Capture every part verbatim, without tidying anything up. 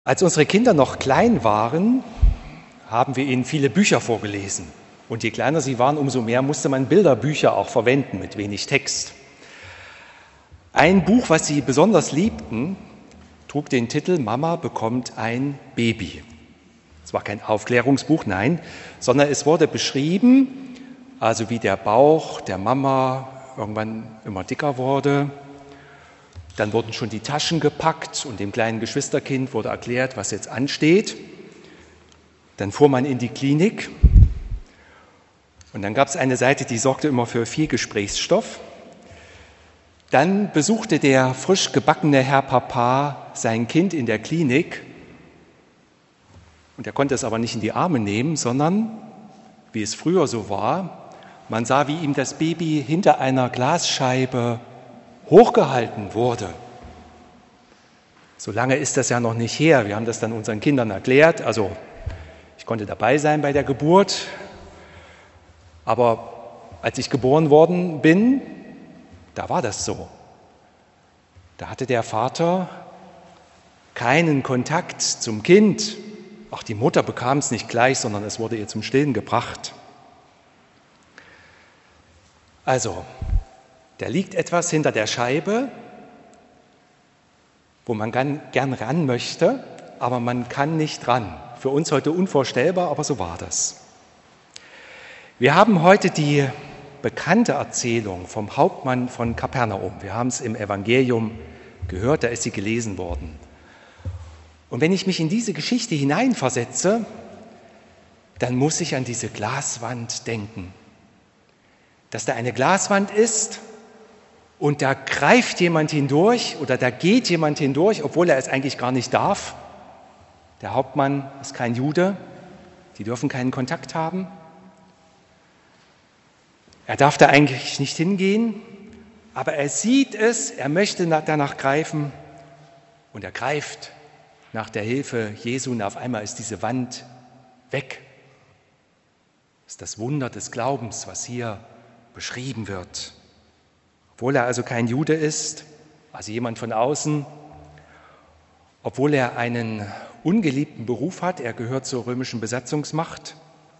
Als unsere Kinder noch klein waren, haben wir ihnen viele Bücher vorgelesen. Und je kleiner sie waren, umso mehr musste man Bilderbücher auch verwenden mit wenig Text. Ein Buch, was sie besonders liebten, trug den Titel Mama bekommt ein Baby. Es war kein Aufklärungsbuch, nein, sondern es wurde beschrieben, also wie der Bauch der Mama irgendwann immer dicker wurde. Dann wurden schon die Taschen gepackt und dem kleinen Geschwisterkind wurde erklärt, was jetzt ansteht. Dann fuhr man in die Klinik und dann gab es eine Seite, die sorgte immer für viel Gesprächsstoff. Dann besuchte der frisch gebackene Herr Papa sein Kind in der Klinik und er konnte es aber nicht in die Arme nehmen, sondern, wie es früher so war, man sah, wie ihm das Baby hinter einer Glasscheibe hochgehalten wurde. So lange ist das ja noch nicht her. Wir haben das dann unseren Kindern erklärt. Also ich konnte dabei sein bei der Geburt, aber als ich geboren worden bin, da war das so. Da hatte der Vater keinen Kontakt zum Kind. Auch die Mutter bekam es nicht gleich, sondern es wurde ihr zum Stillen gebracht. Also, da liegt etwas hinter der Scheibe, wo man gern ran möchte, aber man kann nicht ran. Für uns heute unvorstellbar, aber so war das. Wir haben heute die bekannte Erzählung vom Hauptmann von Kapernaum. Wir haben es im Evangelium gehört, da ist sie gelesen worden. Und wenn ich mich in diese Geschichte hineinversetze, dann muss ich an diese Glaswand denken. Dass da eine Glaswand ist, und da greift jemand hindurch oder da geht jemand hindurch, obwohl er es eigentlich gar nicht darf. Der Hauptmann ist kein Jude, die dürfen keinen Kontakt haben. Er darf da eigentlich nicht hingehen, aber er sieht es, er möchte danach greifen und er greift nach der Hilfe Jesu und auf einmal ist diese Wand weg. Das ist das Wunder des Glaubens, was hier beschrieben wird. Obwohl er also kein Jude ist, also jemand von außen, obwohl er einen ungeliebten Beruf hat, er gehört zur römischen Besatzungsmacht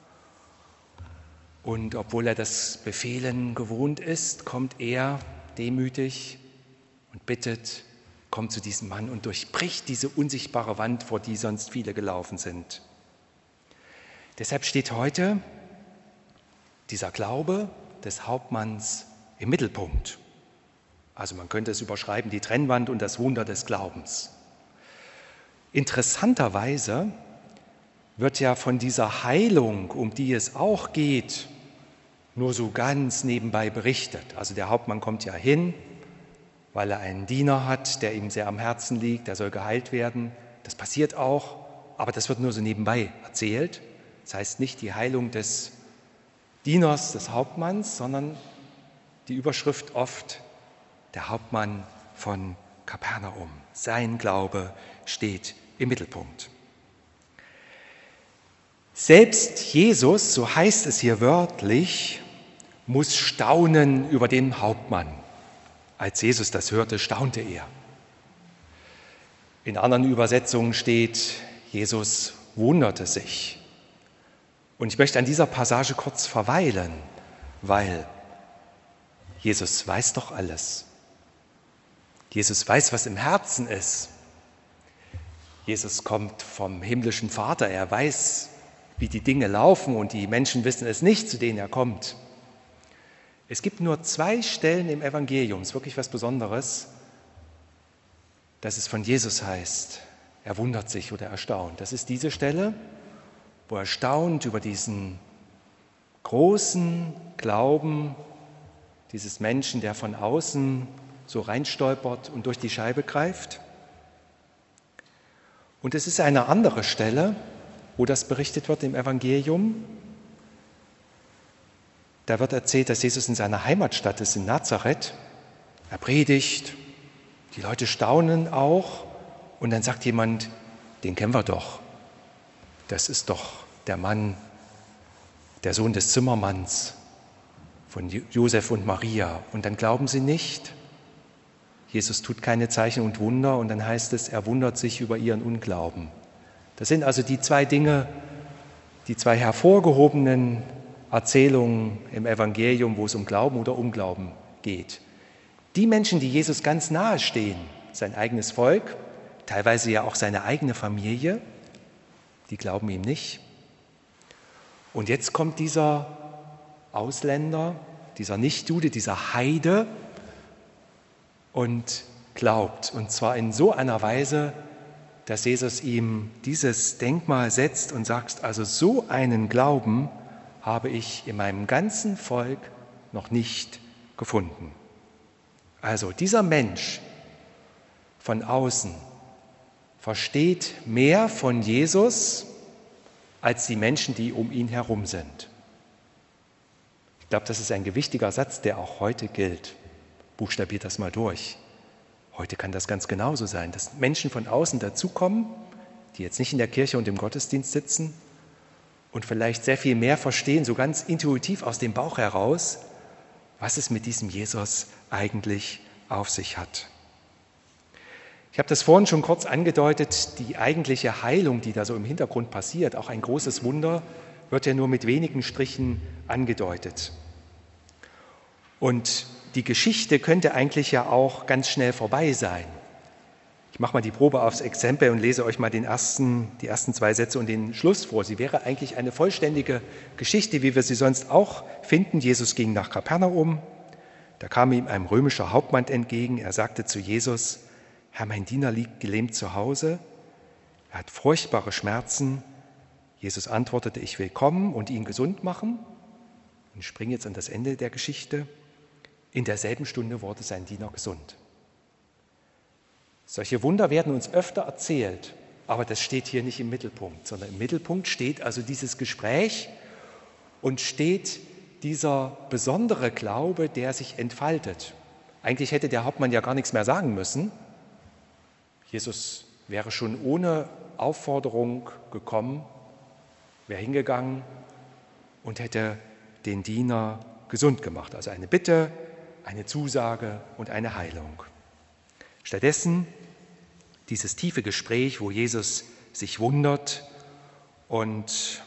und obwohl er das Befehlen gewohnt ist, kommt er demütig und bittet, kommt zu diesem Mann und durchbricht diese unsichtbare Wand, vor die sonst viele gelaufen sind. Deshalb steht heute dieser Glaube des Hauptmanns im Mittelpunkt. Also man könnte es überschreiben, die Trennwand und das Wunder des Glaubens. Interessanterweise wird ja von dieser Heilung, um die es auch geht, nur so ganz nebenbei berichtet. Also der Hauptmann kommt ja hin, weil er einen Diener hat, der ihm sehr am Herzen liegt, der soll geheilt werden. Das passiert auch, aber das wird nur so nebenbei erzählt. Das heißt nicht die Heilung des Dieners, des Hauptmanns, sondern die Überschrift oft der Hauptmann von Kapernaum. Sein Glaube steht im Mittelpunkt. Selbst Jesus, so heißt es hier wörtlich, muss staunen über den Hauptmann. Als Jesus das hörte, staunte er. In anderen Übersetzungen steht, Jesus wunderte sich. Und ich möchte an dieser Passage kurz verweilen, weil Jesus weiß doch alles. Jesus weiß, was im Herzen ist. Jesus kommt vom himmlischen Vater. Er weiß, wie die Dinge laufen und die Menschen wissen es nicht, zu denen er kommt. Es gibt nur zwei Stellen im Evangelium, es ist wirklich was Besonderes, dass es von Jesus heißt, er wundert sich oder erstaunt. Das ist diese Stelle, wo er staunt über diesen großen Glauben dieses Menschen, der von außen so reinstolpert und durch die Scheibe greift. Und es ist eine andere Stelle, wo das berichtet wird im Evangelium. Da wird erzählt, dass Jesus in seiner Heimatstadt ist, in Nazareth. Er predigt, die Leute staunen auch und dann sagt jemand, den kennen wir doch. Das ist doch der Mann, der Sohn des Zimmermanns von Josef und Maria. Und dann glauben sie nicht. Jesus tut keine Zeichen und Wunder und dann heißt es, er wundert sich über ihren Unglauben. Das sind also die zwei Dinge, die zwei hervorgehobenen Erzählungen im Evangelium, wo es um Glauben oder Unglauben geht. Die Menschen, die Jesus ganz nahe stehen, sein eigenes Volk, teilweise ja auch seine eigene Familie, die glauben ihm nicht. Und jetzt kommt dieser Ausländer, dieser Nichtjude, dieser Heide und glaubt. Und zwar in so einer Weise, dass Jesus ihm dieses Denkmal setzt und sagt, also so einen Glauben habe ich in meinem ganzen Volk noch nicht gefunden. Also dieser Mensch von außen versteht mehr von Jesus als die Menschen, die um ihn herum sind. Ich glaube, das ist ein gewichtiger Satz, der auch heute gilt. Buchstabiert das mal durch. Heute kann das ganz genauso sein, dass Menschen von außen dazukommen, die jetzt nicht in der Kirche und im Gottesdienst sitzen und vielleicht sehr viel mehr verstehen, so ganz intuitiv aus dem Bauch heraus, was es mit diesem Jesus eigentlich auf sich hat. Ich habe das vorhin schon kurz angedeutet, die eigentliche Heilung, die da so im Hintergrund passiert, auch ein großes Wunder, wird ja nur mit wenigen Strichen angedeutet. Und die Geschichte könnte eigentlich ja auch ganz schnell vorbei sein. Ich mache mal die Probe aufs Exempel und lese euch mal den ersten, die ersten zwei Sätze und den Schluss vor. Sie wäre eigentlich eine vollständige Geschichte, wie wir sie sonst auch finden. Jesus ging nach Kapernaum, da kam ihm ein römischer Hauptmann entgegen. Er sagte zu Jesus, Herr, mein Diener liegt gelähmt zu Hause, er hat furchtbare Schmerzen. Jesus antwortete, ich will kommen und ihn gesund machen. Und ich springe jetzt an das Ende der Geschichte. In derselben Stunde wurde sein Diener gesund. Solche Wunder werden uns öfter erzählt, aber das steht hier nicht im Mittelpunkt, sondern im Mittelpunkt steht also dieses Gespräch und steht dieser besondere Glaube, der sich entfaltet. Eigentlich hätte der Hauptmann ja gar nichts mehr sagen müssen. Jesus wäre schon ohne Aufforderung gekommen, wäre hingegangen und hätte den Diener gesund gemacht. Also eine Bitte, eine Zusage und eine Heilung. Stattdessen dieses tiefe Gespräch, wo Jesus sich wundert und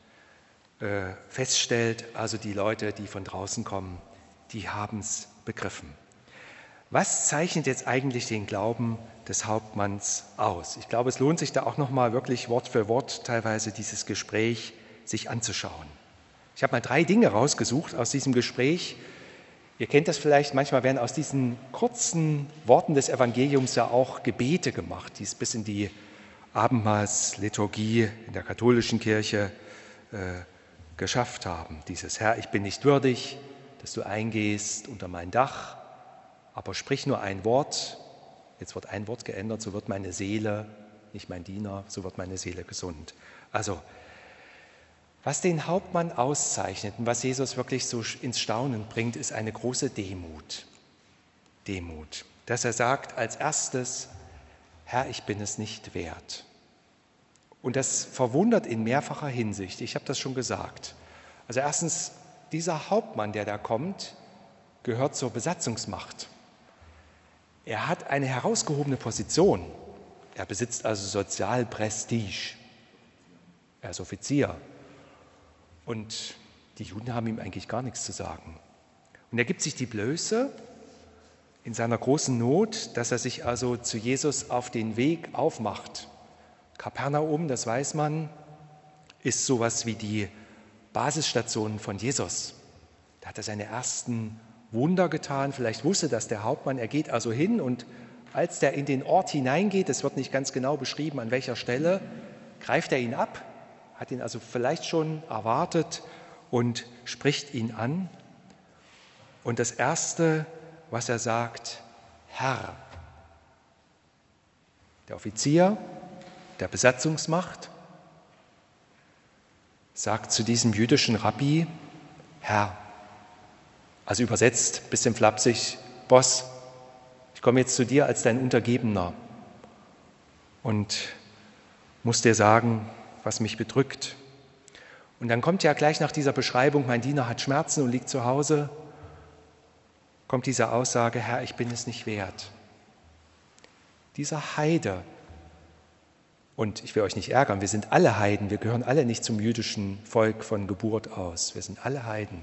äh, feststellt, also die Leute, die von draußen kommen, die haben es begriffen. Was zeichnet jetzt eigentlich den Glauben des Hauptmanns aus? Ich glaube, es lohnt sich da auch nochmal wirklich Wort für Wort teilweise dieses Gespräch sich anzuschauen. Ich habe mal drei Dinge rausgesucht aus diesem Gespräch. Ihr kennt das vielleicht, manchmal werden aus diesen kurzen Worten des Evangeliums ja auch Gebete gemacht, die es bis in die Abendmahlsliturgie in der katholischen Kirche äh, geschafft haben. Dieses Herr, ich bin nicht würdig, dass du eingehst unter mein Dach, aber sprich nur ein Wort, jetzt wird ein Wort geändert, so wird meine Seele, nicht mein Diener, so wird meine Seele gesund. Also, was den Hauptmann auszeichnet und was Jesus wirklich so ins Staunen bringt, ist eine große Demut. Demut, dass er sagt als erstes, Herr, ich bin es nicht wert. Und das verwundert in mehrfacher Hinsicht, ich habe das schon gesagt. Also erstens, dieser Hauptmann, der da kommt, gehört zur Besatzungsmacht. Er hat eine herausgehobene Position. Er besitzt also Sozialprestige. Er ist Offizier. Und die Juden haben ihm eigentlich gar nichts zu sagen. Und er gibt sich die Blöße in seiner großen Not, dass er sich also zu Jesus auf den Weg aufmacht. Kapernaum, das weiß man, ist sowas wie die Basisstation von Jesus. Da hat er seine ersten Wunder getan. Vielleicht wusste das der Hauptmann. Er geht also hin und als der in den Ort hineingeht, es wird nicht ganz genau beschrieben, an welcher Stelle, greift er ihn ab, hat ihn also vielleicht schon erwartet und spricht ihn an. Und das Erste, was er sagt, Herr. Der Offizier der Besatzungsmacht sagt zu diesem jüdischen Rabbi, Herr. Also übersetzt, bisschen flapsig, Boss, ich komme jetzt zu dir als dein Untergebener und muss dir sagen, was mich bedrückt. Und dann kommt ja gleich nach dieser Beschreibung, mein Diener hat Schmerzen und liegt zu Hause, kommt diese Aussage, Herr, ich bin es nicht wert. dieser Heide. Und ich will euch nicht ärgern, wir sind alle Heiden, wir gehören alle nicht zum jüdischen Volk von Geburt aus. Wir sind alle Heiden.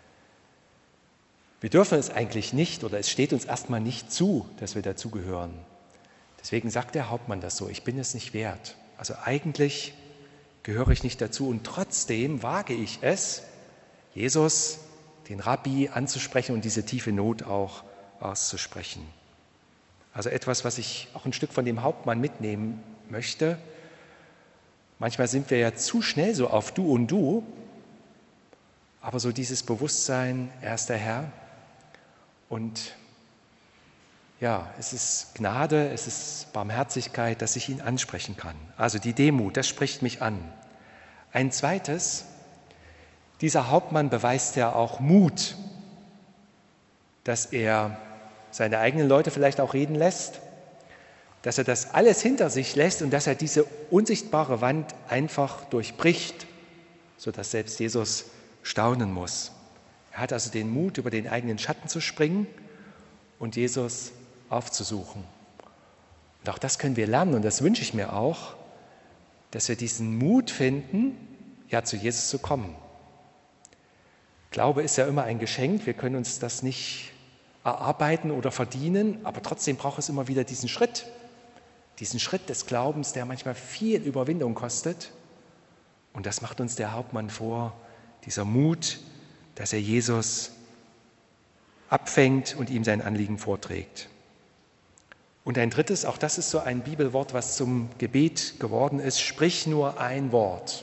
Wir dürfen es eigentlich nicht oder es steht uns erstmal nicht zu, dass wir dazugehören. Deswegen sagt der Hauptmann das so, ich bin es nicht wert. Also eigentlich gehöre ich nicht dazu und trotzdem wage ich es, Jesus, den Rabbi, anzusprechen und diese tiefe Not auch auszusprechen. Also etwas, was ich auch ein Stück von dem Hauptmann mitnehmen möchte. Manchmal sind wir ja zu schnell so auf Du und Du, aber so dieses Bewusstsein, er ist der Herr und ja, es ist Gnade, es ist Barmherzigkeit, dass ich ihn ansprechen kann. Also die Demut, das spricht mich an. Ein zweites, dieser Hauptmann beweist ja auch Mut, dass er seine eigenen Leute vielleicht auch reden lässt, dass er das alles hinter sich lässt und dass er diese unsichtbare Wand einfach durchbricht, sodass selbst Jesus staunen muss. Er hat also den Mut, über den eigenen Schatten zu springen und Jesus aufzusuchen. Und auch das können wir lernen und das wünsche ich mir auch, dass wir diesen Mut finden, ja, zu Jesus zu kommen. Glaube ist ja immer ein Geschenk, wir können uns das nicht erarbeiten oder verdienen, aber trotzdem braucht es immer wieder diesen Schritt, diesen Schritt des Glaubens, der manchmal viel Überwindung kostet. Und das macht uns der Hauptmann vor, dieser Mut, dass er Jesus abfängt und ihm sein Anliegen vorträgt. Und ein drittes, auch das ist so ein Bibelwort, was zum Gebet geworden ist, sprich nur ein Wort.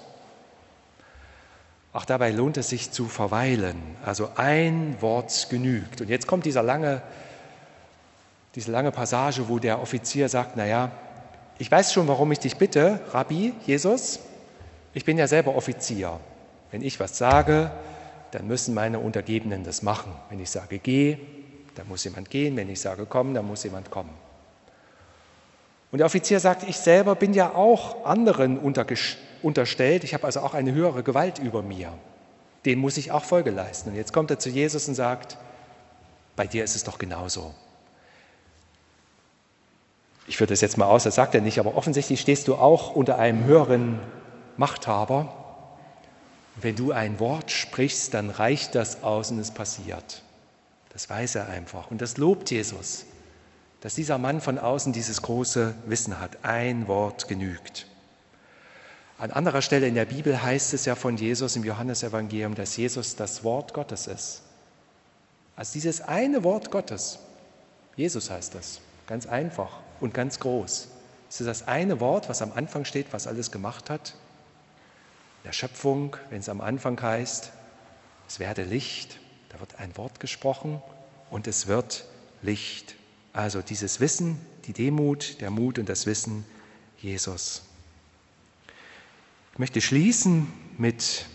Auch dabei lohnt es sich zu verweilen, also ein Wort genügt. Und jetzt kommt dieser lange, diese lange Passage, wo der Offizier sagt, naja, ich weiß schon, warum ich dich bitte, Rabbi, Jesus, ich bin ja selber Offizier. Wenn ich was sage, dann müssen meine Untergebenen das machen. Wenn ich sage, geh, dann muss jemand gehen. Wenn ich sage, komm, dann muss jemand kommen. Und der Offizier sagt, ich selber bin ja auch anderen unterstellt. Ich habe also auch eine höhere Gewalt über mir. Dem muss ich auch Folge leisten. Und jetzt kommt er zu Jesus und sagt, bei dir ist es doch genauso. Ich führe das jetzt mal aus, das sagt er nicht, aber offensichtlich stehst du auch unter einem höheren Machthaber. Und wenn du ein Wort sprichst, dann reicht das aus und es passiert. Das weiß er einfach. Und das lobt Jesus, dass dieser Mann von außen dieses große Wissen hat. Ein Wort genügt. An anderer Stelle in der Bibel heißt es ja von Jesus im Johannesevangelium, dass Jesus das Wort Gottes ist. Also dieses eine Wort Gottes, Jesus heißt das, ganz einfach und ganz groß. Es ist das eine Wort, was am Anfang steht, was alles gemacht hat. In der Schöpfung, wenn es am Anfang heißt, es werde Licht, da wird ein Wort gesprochen und es wird Licht. Also dieses Wissen, die Demut, der Mut und das Wissen Jesus. Ich möchte schließen mit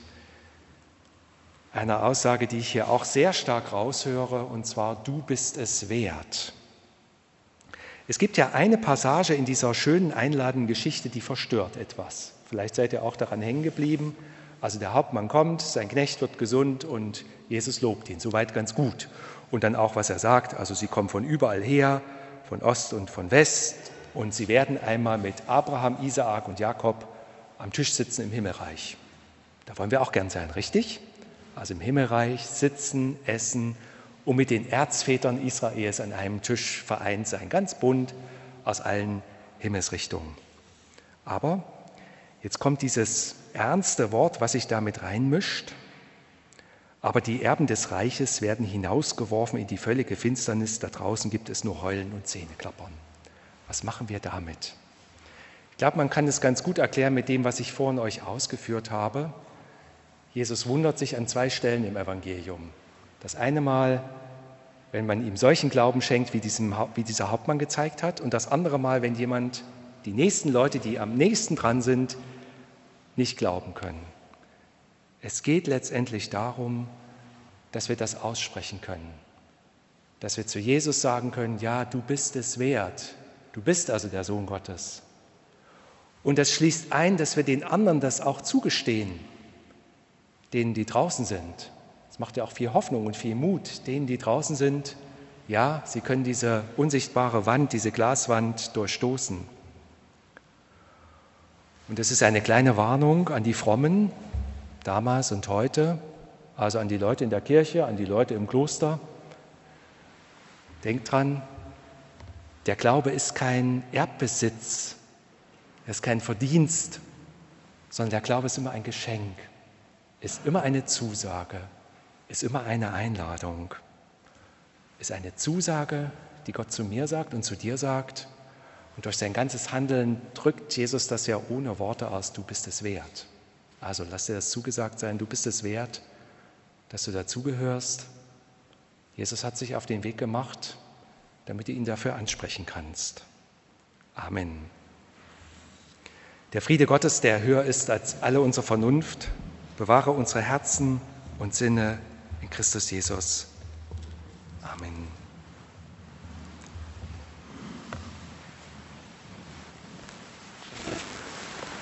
einer Aussage, die ich hier auch sehr stark raushöre, und zwar, du bist es wert. Es gibt ja eine Passage in dieser schönen, einladenden Geschichte, die verstört etwas. Vielleicht seid ihr auch daran hängen geblieben. Also der Hauptmann kommt, sein Knecht wird gesund und Jesus lobt ihn. Soweit ganz gut. Und dann auch, was er sagt, also sie kommen von überall her, von Ost und von West und sie werden einmal mit Abraham, Isaak und Jakob am Tisch sitzen im Himmelreich. Da wollen wir auch gern sein, richtig? Also im Himmelreich sitzen, essen und mit den Erzvätern Israels an einem Tisch vereint sein, ganz bunt aus allen Himmelsrichtungen. Aber jetzt kommt dieses ernste Wort, was sich damit reinmischt. Aber die Erben des Reiches werden hinausgeworfen in die völlige Finsternis. Da draußen gibt es nur Heulen und Zähneklappern. Was machen wir damit? Ich glaube, man kann es ganz gut erklären mit dem, was ich vorhin euch ausgeführt habe. Jesus wundert sich an zwei Stellen im Evangelium. Das eine Mal, wenn man ihm solchen Glauben schenkt, wie, diesem, wie dieser Hauptmann gezeigt hat. Und das andere Mal, wenn jemand, die nächsten Leute, die am nächsten dran sind, nicht glauben können. Es geht letztendlich darum, dass wir das aussprechen können. Dass wir zu Jesus sagen können, ja, du bist es wert. Du bist also der Sohn Gottes. Und das schließt ein, dass wir den anderen das auch zugestehen, denen, die draußen sind. Das macht ja auch viel Hoffnung und viel Mut, denen, die draußen sind, Ja, sie können diese unsichtbare Wand, diese Glaswand durchstoßen. Und es ist eine kleine Warnung an die Frommen, damals und heute, also an die Leute in der Kirche, an die Leute im Kloster. Denkt dran, der Glaube ist kein Erbbesitz, er ist kein Verdienst, sondern der Glaube ist immer ein Geschenk, ist immer eine Zusage, ist immer eine Einladung, ist eine Zusage, die Gott zu mir sagt und zu dir sagt. Und durch sein ganzes Handeln drückt Jesus das ja ohne Worte aus, du bist es wert. Also lass dir das zugesagt sein, du bist es wert, dass du dazugehörst. Jesus hat sich auf den Weg gemacht, damit du ihn dafür ansprechen kannst. Amen. Der Friede Gottes, der höher ist als alle unsere Vernunft, bewahre unsere Herzen und Sinne in Christus Jesus. Amen.